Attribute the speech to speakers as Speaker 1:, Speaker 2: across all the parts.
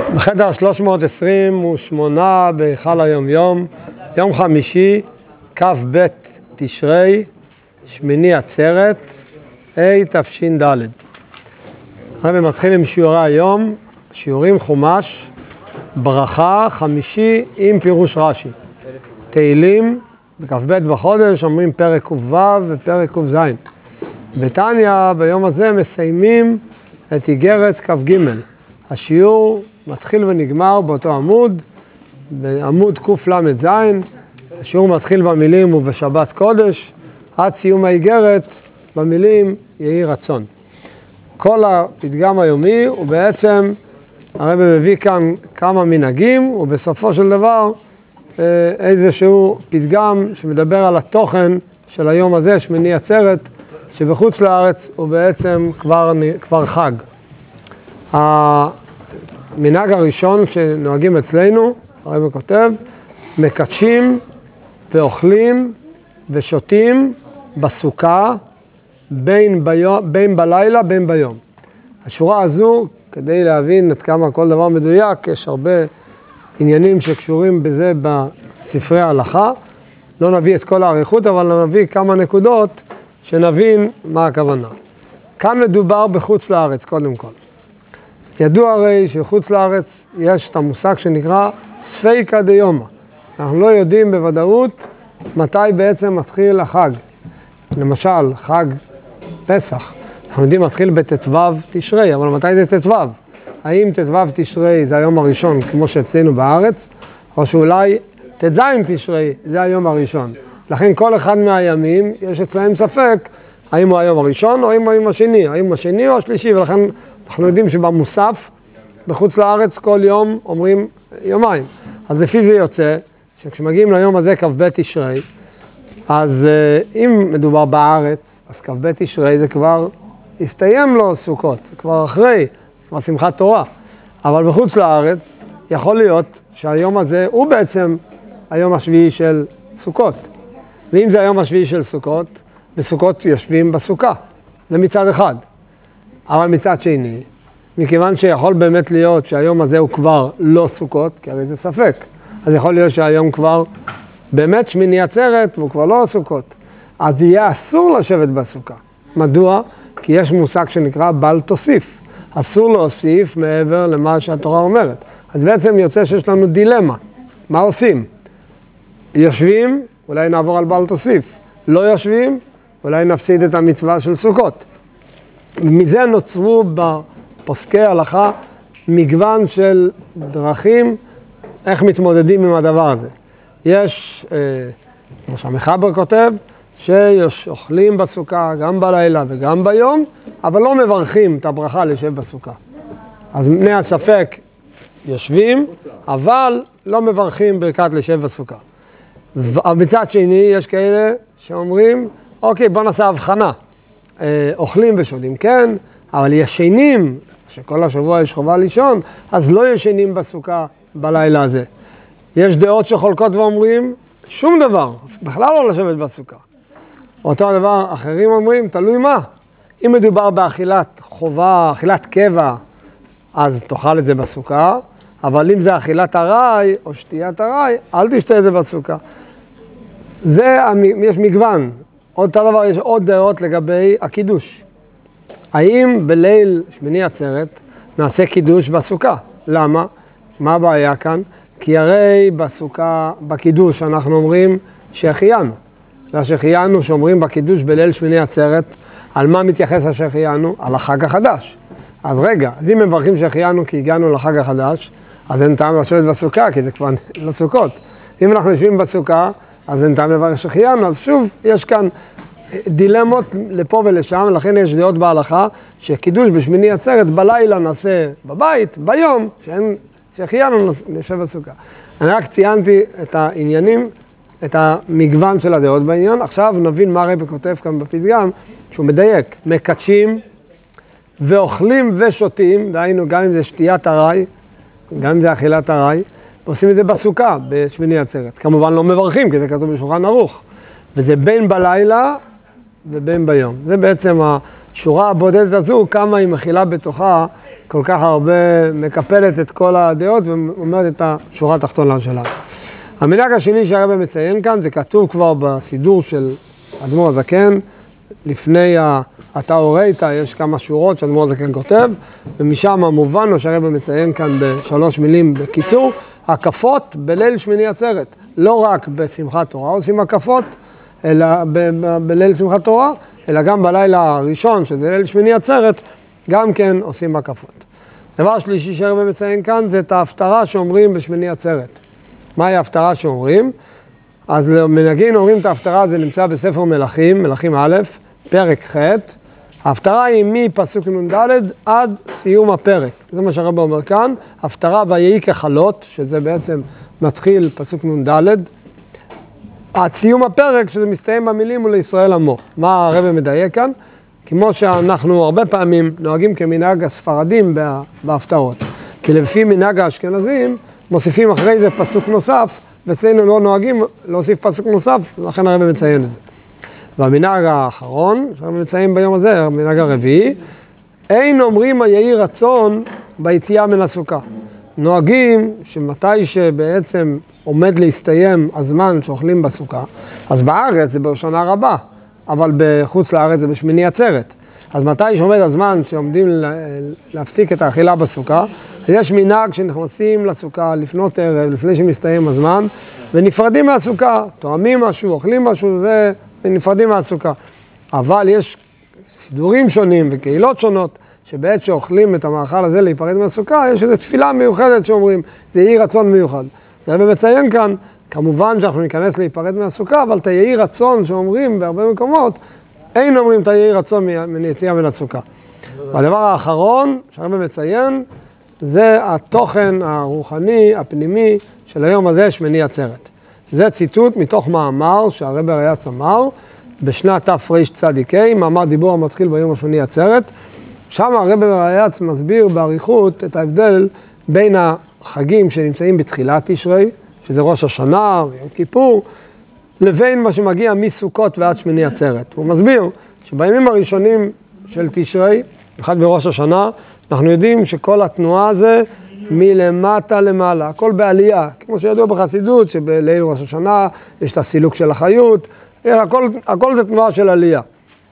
Speaker 1: בחדר 328 בהיכל היומיום, יום חמישי, כ"ב תשרי, שמיני עצרת, תש"ד. הרב מתחיל עם שיעורי היום, שיעורים חומש, ברכה חמישי עם פירוש רש"י. תהילים, בכ"ב בחודש אומרים פרק ק"ו ופרק ק"ז. בתניא ביום הזה מסיימים את איגרת כ"ג. השיעור מתחיל ונגמר באותו עמוד, בעמוד קל"ז. השיעור מתחיל במילים ובשבת קודש, עד סיום האיגרת במילים יהי רצון. כל הפתגם היומי הוא בעצם, הרב מביא כאן כמה מנהגים, ובסופו של דבר איזשהו פתגם שמדבר על התוכן של היום הזה, שמיני עצרת, שבחוץ לארץ הוא בעצם כבר חג. המנהג הראשון שנוהגים אצלנו, הרב כותב, מקדשים ואוכלים ושותים בסוכה בין בלילה בין ביום. השורה הזו, כדי להבין עד כמה כל דבר מדויק, יש הרבה עניינים שקשורים בזה בספרי ההלכה. לא נביא את כל האריכות, אבל נביא כמה נקודות שנבין מה הכוונה. כאן מדובר בחוץ לארץ קודם כל. ידוע הרי שחוץ לארץ יש את המושג שנקרא ספיקא דיומא. אנחנו לא יודעים בוודאות מתי בעצם מתחיל החג. למשל, חג פסח. אנחנו יודעים מתחיל בט"ו תשרי, אבל מתי זה ט"ו? האם ט"ו תשרי זה היום הראשון כמו שאצלנו בארץ, או שאולי ט"ז תשרי זה היום הראשון. לכן כל אחד מהימים יש אצלהם ספק האם הוא היום הראשון או האם הוא היום השני, האם השני או השלישי, ולכן אנחנו יודעים שבמוסף בחוץ לארץ כל יום אומרים יומיים. אז לפי זה יוצא שכשמגיעים ליום הזה כ"ב תשרי, אז אם מדובר בארץ, אז כ"ב תשרי זה כבר הסתיים לו סוכות, זה כבר אחרי, כבר שמחת תורה. אבל בחוץ לארץ יכול להיות שהיום הזה הוא בעצם היום השביעי של סוכות. ואם זה היום השביעי של סוכות, בסוכות יושבים בסוכה, זה מצד אחד. אבל מצד שני, מכיוון שיכול באמת להיות שהיום הזה הוא כבר לא סוכות, כי הרי זה ספק, אז יכול להיות שהיום כבר באמת שמיני עצרת והוא כבר לא סוכות. אז יהיה אסור לשבת בסוכה. מדוע? כי יש מושג שנקרא בל תוסיף. אסור להוסיף מעבר למה שהתורה אומרת. אז בעצם יוצא שיש לנו דילמה. מה עושים? יושבים, אולי נעבור על בל תוסיף. לא יושבים, אולי נפסיד את המצווה של סוכות. מזה נוצרו בפוסקי הלכה מגוון של דרכים איך מתמודדים עם הדבר הזה. יש, כמו שהמחבר כותב, שאוכלים בסוכה גם בלילה וגם ביום, אבל לא מברכים את הברכה לשב בסוכה. אז בני הספק יושבים, אבל לא מברכים ברכת לשב בסוכה. ומצד שני יש כאלה שאומרים, אוקיי, בוא נעשה הבחנה. אוכלים ושותים, כן, אבל ישנים, שכל השבוע יש חובה לישון, אז לא ישנים בסוכה בלילה הזה. יש דעות שחולקות ואומרים, שום דבר, בכלל לא לשבת בסוכה. אותו הדבר, אחרים אומרים, תלוי מה. אם מדובר באכילת חובה, אכילת קבע, אז תאכל את זה בסוכה, אבל אם זה אכילת ארעי או שתיית ארעי, אל תשתה את זה בסוכה. יש מגוון. אותו דבר, יש עוד דעות לגבי הקידוש. האם בליל שמיני עצרת נעשה קידוש בסוכה? למה? מה הבעיה כאן? כי הרי בסוכה, בקידוש אנחנו אומרים שהחיינו. והשחיינו שאומרים בקידוש בליל שמיני עצרת, על מה מתייחס השחיינו? על החג החדש. אז רגע, אז אם מברכים שהחיינו כי הגענו לחג החדש, אז אין טעם לשבת בסוכה, כי זה כבר לא סוכות. אם אנחנו יושבים בסוכה, אז אין טעם לברך שהחיינו. אז שוב, יש כאן דילמות לפה ולשם, ולכן יש דעות בהלכה שקידוש בשמיני עצרת בלילה נעשה בבית, ביום, שאין שהחיינו נשב בסוכה. אני רק ציינתי את העניינים, את המגוון של הדעות בעניין. עכשיו נבין מה הרב כותב כאן בפתגם, שהוא מדייק. מקדשים ואוכלים ושותים, דהיינו גם אם זה שתיית ארעי, גם אם זה אכילת ארעי, ועושים את זה בסוכה, בשמיני עצרת. כמובן לא מברכים, כי זה כתוב בשולחן ערוך. וזה בין בלילה ובין ביום. זה בעצם השורה הבודדת הזו, כמה היא מכילה בתוכה כל כך הרבה, מקפלת את כל הדעות ואומרת את השורה התחתונה שלה. המנהג השני שהרבא מציין כאן, זה כתוב כבר בסידור של אדמו"ר הזקן, לפני התאורייתא יש כמה שורות שאדמו"ר הזקן כותב, ומשם המובן לו שהרבא מציין כאן בשלוש מילים בקיצור, הקפות בליל שמיני עצרת. לא רק בשמחת תורה עושים הקפות, אלא בליל שמחת תורה, אלא גם בלילה הראשון, שזה ליל שמיני עצרת, גם כן עושים הקפות. דבר שלישי שהרבא מציין כאן, זה את ההפטרה שאומרים בשמיני עצרת. מהי ההפטרה שאומרים? אז למנהגים אומרים את ההפטרה, זה נמצא בספר מלכים, מלכים א', פרק ח'. ההפטרה היא מפסוק נ"ד עד סיום הפרק. זה מה שהרבא אומר כאן. הפטרה ויהי ככלות, שזה בעצם מתחיל פסוק נ"ד, עד סיום הפרק, שזה מסתיים במילים ולישראל עמו. מה הרבא מדייק כאן? כמו שאנחנו הרבה פעמים נוהגים כמנהג הספרדים בהפטרות. כי לפי מנהג האשכנזים, מוסיפים אחרי זה פסוק נוסף, ואצלנו לא נוהגים להוסיף פסוק נוסף, לכן הרבא מציין את זה. והמנהג האחרון, שהרבא מציין ביום הזה, המנהג הרביעי, אין אומרים היהי רצון ביציאה מן הסוכה. נוהגים שמתי שבעצם עומד להסתיים הזמן שאוכלים בסוכה, אז בארץ זה בהושענא רבה, אבל בחוץ לארץ זה בשמיני עצרת. אז מתי שעומד הזמן שעומדים להפסיק את האכילה בסוכה, אז יש מנהג שנכנסים לסוכה לפנות ערב, לפני שמסתיים הזמן, ונפרדים מהסוכה, תואמים משהו, אוכלים משהו ונפרדים מהסוכה. אבל יש סידורים שונים וקהילות שונות, שבעת שאוכלים את המאכל הזה להיפרד מהסוכה, יש איזו תפילה מיוחדת שאומרים, זה יהי רצון מיוחד. זה הרבא מציין כאן, כמובן שאנחנו ניכנס להיפרד מהסוכה, אבל את היהי רצון שאומרים בהרבה מקומות, אין אומרים את היהי רצון מיציאה מן הסוכה. והדבר האחרון שהרבא מציין, זה התוכן הרוחני, הפנימי של היום הזה, שמיני עצרת. זה ציטוט מתוך מאמר שהרבא ריי"צ אמר, בשנת תרצ"ק, מאמר דיבור המתחיל ביום השמיני עצרת. שם הרבא ריי"צ מסביר באריכות את ההבדל בין החגים שנמצאים בתחילת תשרי, שזה ראש השנה ויום כיפור, לבין מה שמגיע מסוכות ועד שמיני עצרת. הוא מסביר שבימים הראשונים של תשרי, אחד בראש השנה, אנחנו יודעים שכל התנועה הזה מלמטה למעלה, הכל בעלייה, כמו שידוע בחסידות, שבליל ראש השנה יש את הסילוק של החיות, הכל זה תנועה של עלייה.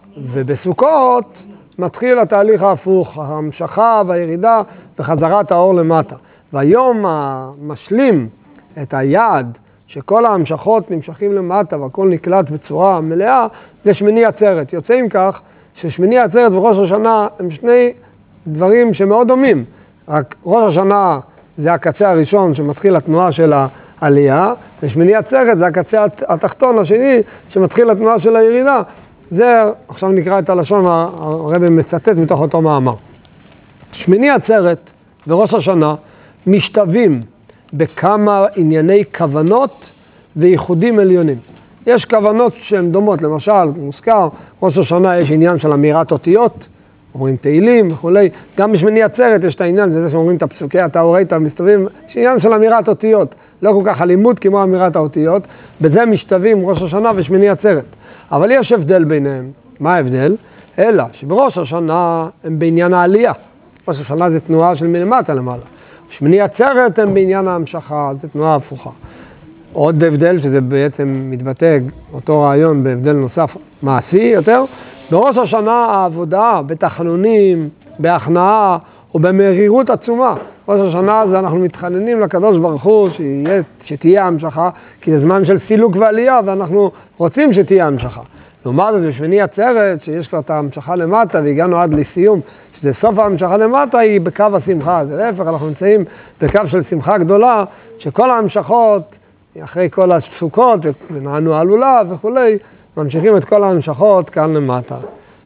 Speaker 1: ובסוכות מתחיל התהליך ההפוך, ההמשכה והירידה וחזרת האור למטה. והיום המשלים את היעד שכל ההמשכות נמשכים למטה והכל נקלט בצורה מלאה, זה שמיני עצרת. יוצאים כך ששמיני עצרת וראש השנה הם שני דברים שמאוד דומים. רק ראש השנה זה הקצה הראשון שמתחיל התנועה של העלייה, ושמיני עצרת זה הקצה התחתון השני שמתחיל התנועה של הירידה. זה, עכשיו נקרא את הלשון, הרבא מצטט מתוך אותו מאמר. שמיני עצרת וראש השנה משתווים בכמה ענייני כוונות וייחודים עליונים. יש כוונות שהן דומות, למשל, מוזכר, ראש השנה יש עניין של אמירת אותיות, אומרים תהילים וכולי, גם בשמיני עצרת יש את העניין, זה שאומרים את הפסוקי התאורייתא מסתובבים, יש עניין של אמירת אותיות, לא כל כך אלימות כמו אמירת האותיות, בזה משתווים ראש השנה ושמיני עצרת. אבל יש הבדל ביניהם. מה ההבדל? אלא שבראש השנה הם בעניין העלייה. ראש השנה זה תנועה של מלמטה למעלה. שמיני עצרת הם בעניין ההמשכה, זה תנועה הפוכה. עוד הבדל שזה בעצם מתבטא אותו רעיון בהבדל נוסף מעשי יותר. בראש השנה העבודה בתחנונים, בהכנעה ובמרירות עצומה. ראש השנה זה אנחנו מתחננים לקדוש ברוך הוא שתהיה המשכה, כי זה זמן של סילוק ועלייה ואנחנו רוצים שתהיה המשכה. לעומת זאת בשמיני עצרת שיש כבר את ההמשכה למטה והגענו עד לסיום, שזה סוף ההמשכה למטה היא בקו השמחה. זה להפך, אנחנו נמצאים בקו של שמחה גדולה, שכל ההמשכות אחרי כל הסוכות ונענו הלולה וכולי, ממשיכים את כל ההמשכות כאן למטה.